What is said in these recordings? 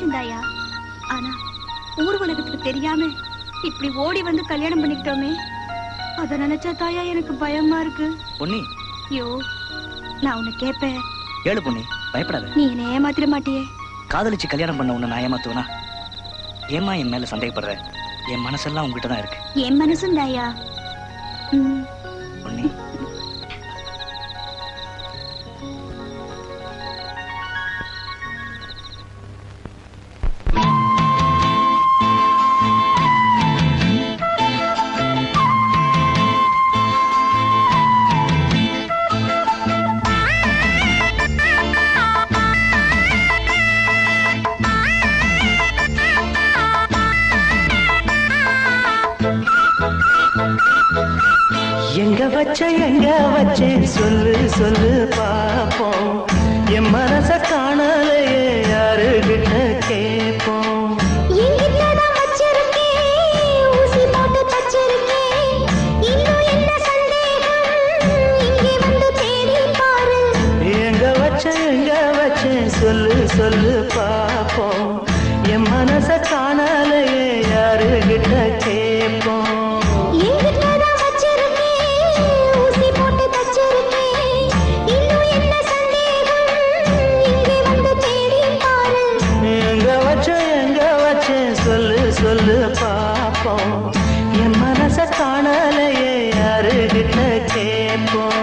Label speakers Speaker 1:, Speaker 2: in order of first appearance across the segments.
Speaker 1: சந்தோஷம் தாயா. ஆனா ஊர் உலகத்துக்கு தெரியாம இப்படி ஓடி வந்து கல்யாணம் பண்ணிக்கிட்டோமே, அத நினைச்சா தாயா எனக்கு பயமா இருக்கு.
Speaker 2: பொன்னி,
Speaker 1: ஐயோ, நான் உன்னை கேட்பேன்.
Speaker 2: ஏழு பொன்னி, பயப்படாத.
Speaker 1: நீ என்ன ஏமாத்திர மாட்டியே?
Speaker 2: காதலிச்சு கல்யாணம் பண்ண உன்னை நான் ஏமாத்துவனா? ஏமா என் மேல சந்தேகப்படுற? என் மனசெல்லாம் உங்ககிட்ட தான் இருக்கு.
Speaker 1: என் மனசும் தாயா.
Speaker 2: பொன்னி,
Speaker 3: எங்க வச்சே சொல்லு சொல்லு பாப்போம். என் மனச காணலையே யாருகிட்ட கேட்போம். எங்க வச்சே சொல்லு சொல்லு பாப்போம். என் மனச காணலையே யாருகிட்ட கேட்போம். சொல்லு பாப்போம். என் மனச காணலையே யாருகிட்ட கேட்போம்.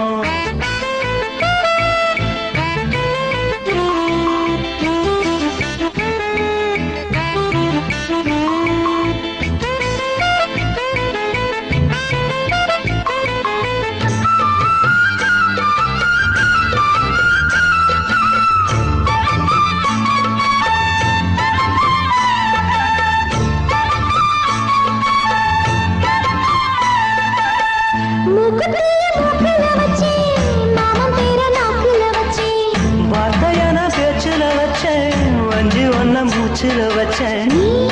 Speaker 3: வார்த்தையான பேச்சுல வச்சேன், வஞ்சி ஒன்ன மூச்சுல வச்சேன்.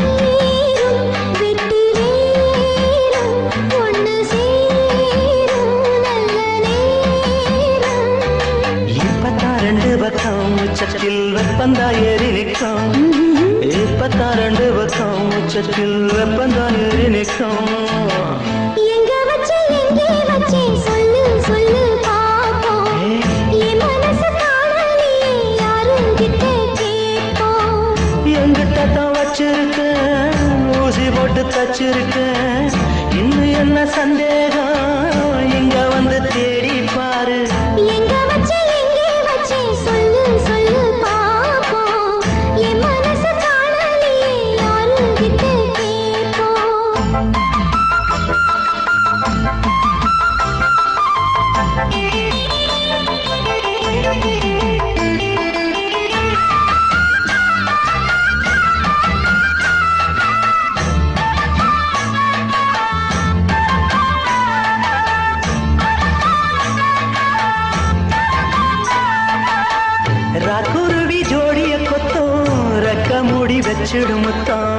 Speaker 3: இப்பத்தான் ரெண்டு பக்கம் உச்சத்தில் வெப்பந்தா ஏறி நிற்கும். இப்பத்தான் ரெண்டு பக்கம் உச்சத்தில் வெப்பந்தா ஏறி நிற்கும். ஊசி போட்டு தச்சிருக்கேன். இன்னும் என்ன சந்தேகம்? இங்க வந்து தேடி பாரு.
Speaker 4: சொல்லு சொல்லு பாப்போம். என் மனச காணலையே யாருகிட்ட கேட்போம்.
Speaker 3: ராக்குருவி ஜோடிய கொத்தம் ரக்க மூடி வச்சிடும் முத்தம்.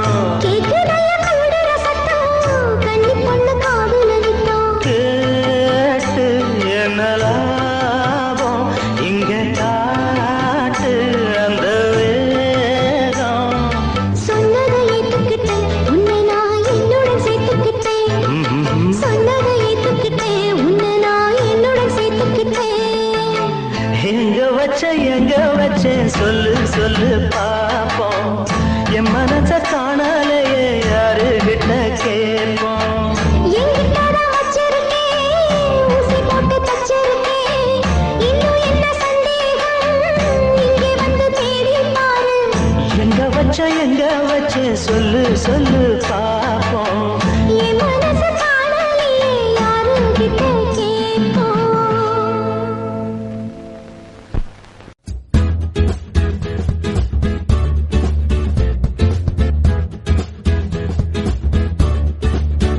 Speaker 3: கேட்டு என்ன லாபம்? இங்க காட்டு அந்த வேகம்.
Speaker 4: சொன்னதை ஏத்துக்கிட்டேன், உன்னை நான் என்னுடன் சேர்த்துக்கிட்டேன். சொன்னதை ஏத்துக்கிட்டேன், உன்னை நான் என்னுடன் சேர்த்துக்கிட்டேன்.
Speaker 3: எங்க வச்சேன் சொல்லு சொல்லு பாப்போம். என் மனச காணலையே யாருகிட்ட கேட்போம். எங்க வச்சேன் சொல்லு சொல்லு பாப்போம்.